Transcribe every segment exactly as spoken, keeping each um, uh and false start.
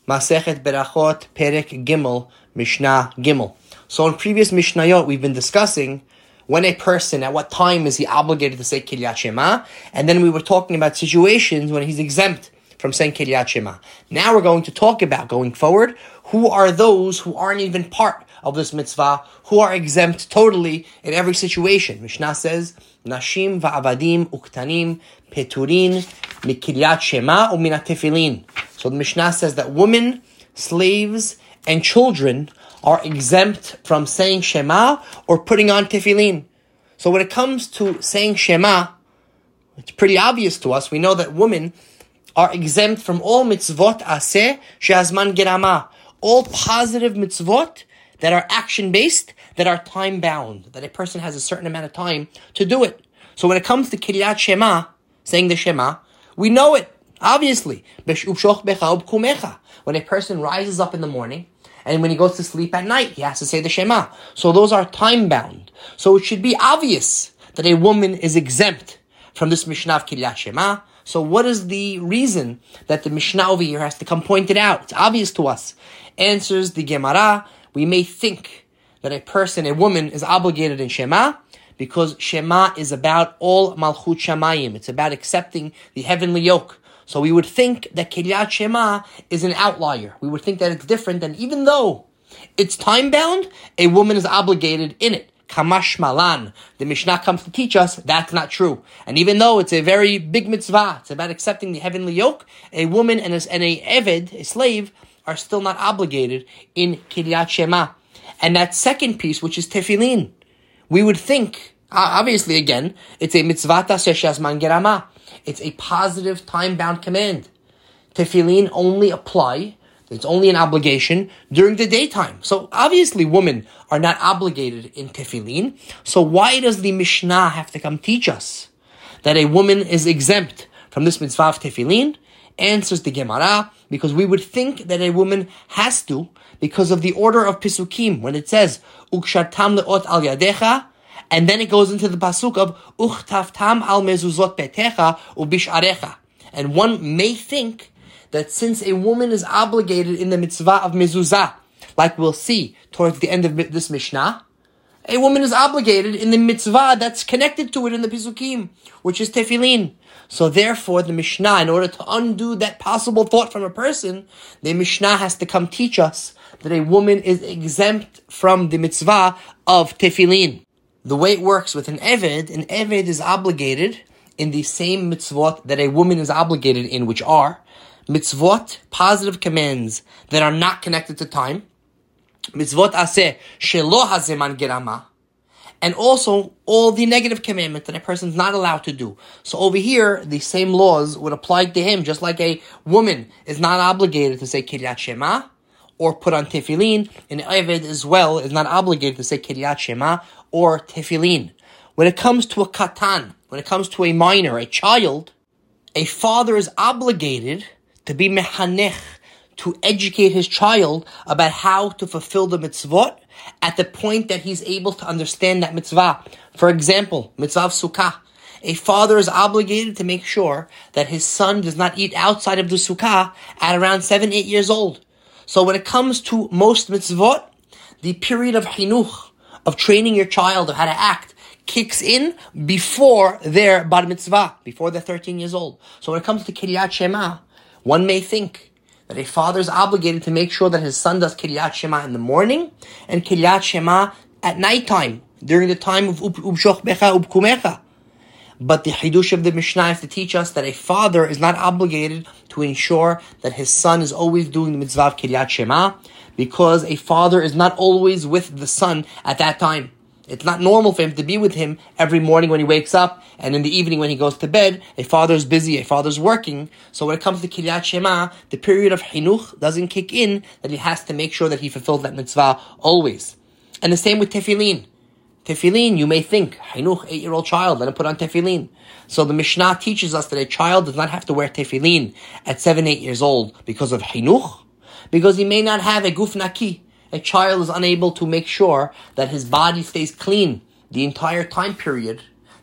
Masechet Berachot, Perek Gimel, Mishnah Gimel. So in previous Mishnayot, we've been discussing when a person, at what time is he obligated to say Kiryat Shema, and then we were talking about situations when he's exempt from saying Kiryat Shema. Now we're going to talk about, going forward, who are those who aren't even part of this mitzvah, who are exempt totally in every situation. Mishnah says, Nashim va'avadim uktanim peturin mikiryat shema u minat tefillin. So the Mishnah says that women, slaves, and children are exempt from saying Shema or putting on tefillin. So when it comes to saying Shema, it's pretty obvious to us. We know that women are exempt from all mitzvot aseh she'azman gerama, all positive mitzvot that are action-based, that are time-bound, that a person has a certain amount of time to do it. So when it comes to Kiryat Shema, saying the Shema, we know it, obviously. When a person rises up in the morning, and when he goes to sleep at night, he has to say the Shema. So those are time-bound. So it should be obvious that a woman is exempt from this Mishnah of Kiryat Shema. So what is the reason that the Mishnah over here has to come point it out? It's obvious to us. Answers the Gemara, we may think that a person, a woman, is obligated in Shema because Shema is about all Malchut Shamayim. It's about accepting the heavenly yoke. So we would think that Kiryat Shema is an outlier. We would think that it's different, and even though it's time-bound, a woman is obligated in it. Kamash Malan. The Mishnah comes to teach us that's not true. And even though it's a very big mitzvah, it's about accepting the heavenly yoke, a woman and a, and a eved, a slave, are still not obligated in Kiryat Shema. And that second piece, which is tefillin, we would think, obviously again, it's a mitzvah taseh she'azman gerama. It's a positive time-bound command. Tefillin only apply, it's only an obligation during the daytime. So obviously women are not obligated in tefillin. So why does the Mishnah have to come teach us that a woman is exempt from this mitzvah of tefillin? Answers the Gemara, because we would think that a woman has to, because of the order of Pisukim, when it says, Ukshartam le'ot al yadecha, and then it goes into the pasuk of, Uchtaftam al mezuzot betecha ubisharecha. And one may think that since a woman is obligated in the mitzvah of mezuzah, like we'll see towards the end of this Mishnah, a woman is obligated in the mitzvah that's connected to it in the Pisukim, which is tefillin. So therefore, the Mishnah, in order to undo that possible thought from a person, the Mishnah has to come teach us that a woman is exempt from the mitzvah of tefillin. The way it works with an eved, an eved is obligated in the same mitzvot that a woman is obligated in, which are mitzvot, positive commands that are not connected to time, mitzvot aseh shelo hazeman gerama, and also all the negative commandments that a person's not allowed to do. So over here, the same laws would apply to him, just like a woman is not obligated to say Kiryat Shema or put on tefillin. An eved as well is not obligated to say Kiryat Shema or tefillin. When it comes to a katan, when it comes to a minor, a child, a father is obligated to be mehanech, to educate his child about how to fulfill the mitzvot at the point that he's able to understand that mitzvah. For example, mitzvah of sukkah. A father is obligated to make sure that his son does not eat outside of the sukkah at around seven, eight years old. So when it comes to most mitzvot, the period of chinuch, of training your child of how to act, kicks in before their bar mitzvah, before they're thirteen years old. So when it comes to Kiryat Shema, one may think that a father is obligated to make sure that his son does Kiryat Shema in the morning and Kiryat Shema at nighttime, during the time of Ubshoch Becha Ubkumecha. But the Hidush of the Mishnah is to teach us that a father is not obligated to ensure that his son is always doing the mitzvah of Kiryat Shema, because a father is not always with the son at that time. It's not normal for him to be with him every morning when he wakes up, and in the evening when he goes to bed. A father's busy, a father's working. So when it comes to Kiryat Shema, the period of Chinuch doesn't kick in, that he has to make sure that he fulfills that mitzvah always. And the same with Tefillin. Tefillin, you may think, Chinuch, eight-year-old child, let him put on Tefillin. So the Mishnah teaches us that a child does not have to wear Tefillin at seven, eight years old because of Chinuch, because he may not have a guf naki. A child is unable to make sure that his body stays clean the entire time period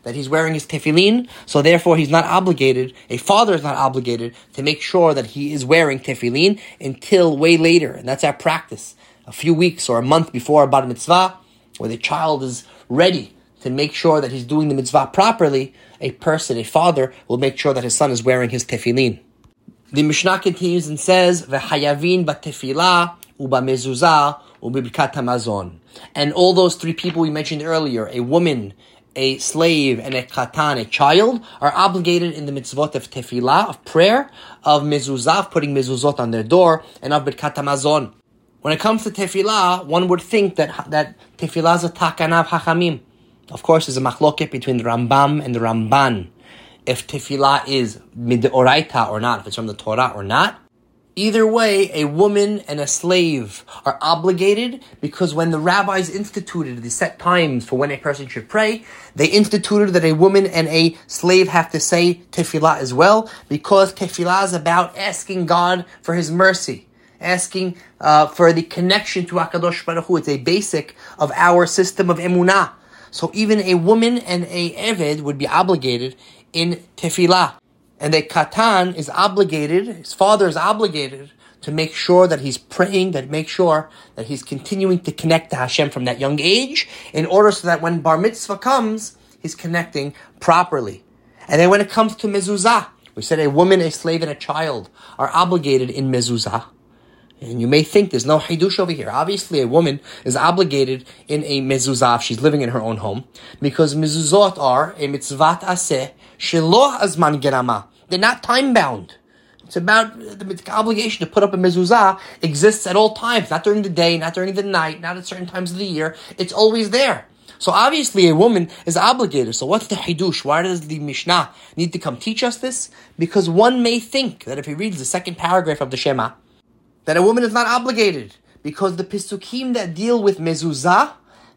that he's wearing his tefillin, so therefore he's not obligated, a father is not obligated to make sure that he is wearing tefillin until way later. And that's our practice. A few weeks or a month before a bar mitzvah, where the child is ready to make sure that he's doing the mitzvah properly, a person, a father, will make sure that his son is wearing his tefillin. The Mishnah continues and says, "V'chayavin b'tefillah u'b'mezuzah u'b'birkat hamazon." And all those three people we mentioned earlier, a woman, a slave, and a katan, a child, are obligated in the mitzvot of tefillah, of prayer, of mezuzah, of putting mezuzot on their door, and of birkat hamazon. When it comes to tefillah, one would think that that tefillah is a takanav hachamim. Of course, there's a machloket between the Rambam and the Ramban, if tefillah is midoraita or not, if it's from the Torah or not. Either way, a woman and a slave are obligated, because when the rabbis instituted the set times for when a person should pray, they instituted that a woman and a slave have to say tefillah as well, because tefillah is about asking God for His mercy, asking uh, for the connection to HaKadosh Baruch Hu. It's a basic of our system of emunah. So even a woman and a eved would be obligated in tefillah. And a katan is obligated, his father is obligated to make sure that he's praying, that make sure that he's continuing to connect to Hashem from that young age, in order so that when bar mitzvah comes, he's connecting properly. And then when it comes to mezuzah, we said a woman, a slave, and a child are obligated in mezuzah. And you may think there's no hidush over here. Obviously, a woman is obligated in a mezuzah if she's living in her own home, because mezuzot are a mitzvat aseh shelo azman gerama. They're not time-bound. It's about the obligation to put up a mezuzah exists at all times, not during the day, not during the night, not at certain times of the year. It's always there. So obviously a woman is obligated. So what's the hidush? Why does the Mishnah need to come teach us this? Because one may think that if he reads the second paragraph of the Shema, that a woman is not obligated, because the pisukim that deal with mezuzah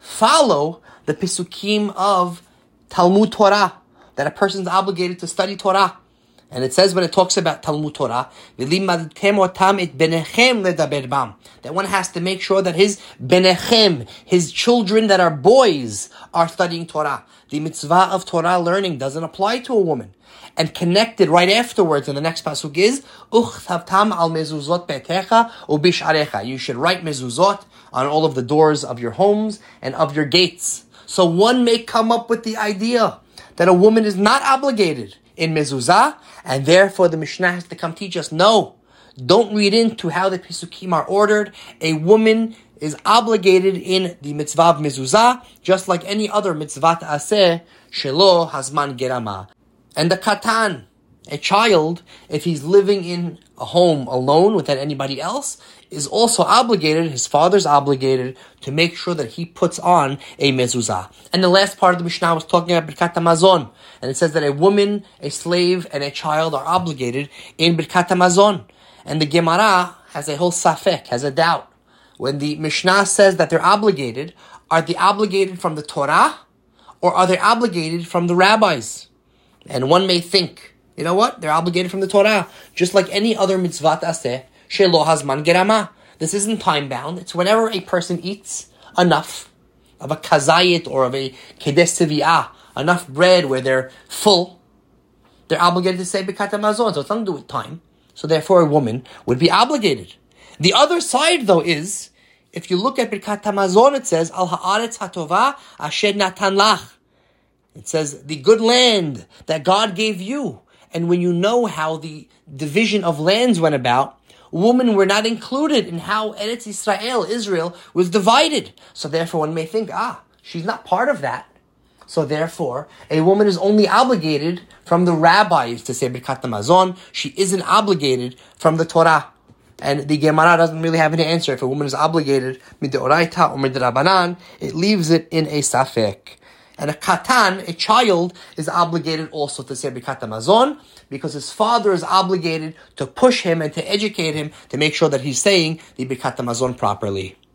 follow the pisukim of Talmud Torah, that a person is obligated to study Torah. And it says when it talks about Talmud Torah, that one has to make sure that his benechem, his children that are boys, are studying Torah. The mitzvah of Torah learning doesn't apply to a woman. And connected right afterwards in the next pasuk is, Uchchavtam al mezuzot be'techa ubisharecha. You should write mezuzot on all of the doors of your homes and of your gates. So one may come up with the idea that a woman is not obligated in mezuzah, and therefore the Mishnah has to come teach us, no, don't read into how the pisukim are ordered. A woman is obligated in the mitzvah of mezuzah, just like any other mitzvah aseh, shelo hazman gerama. And the katan, a child, if he's living in a home alone without anybody else, is also obligated, his father's obligated, to make sure that he puts on a mezuzah. And the last part of the Mishnah was talking about birkat hamazon. And it says that a woman, a slave, and a child are obligated in birkat hamazon. And the Gemara has a whole safek, has a doubt. When the Mishnah says that they're obligated, are they obligated from the Torah, or are they obligated from the rabbis? And one may think, you know what? They're obligated from the Torah, just like any other mitzvah aseh, shelo hazman gerama. This isn't time-bound. It's whenever a person eats enough of a kazayit or of a kedes tevi'ah, enough bread where they're full, they're obligated to say birkat hamazon. So it's nothing to do with time. So therefore a woman would be obligated. The other side, though, is, if you look at birkat hamazon, it says, al ha'aretz hatova asher natan lach. It says, the good land that God gave you. And when you know how the division of lands went about, women were not included in how Eretz Israel, Israel, was divided. So therefore one may think, ah, she's not part of that. So therefore, a woman is only obligated from the rabbis to say birkat hamazon. She isn't obligated from the Torah. And the Gemara doesn't really have an answer. If a woman is obligated midoraita or midrabanan, it leaves it in a safek. And a katan, a child, is obligated also to say birkat hamazon, because his father is obligated to push him and to educate him to make sure that he's saying the birkat hamazon properly.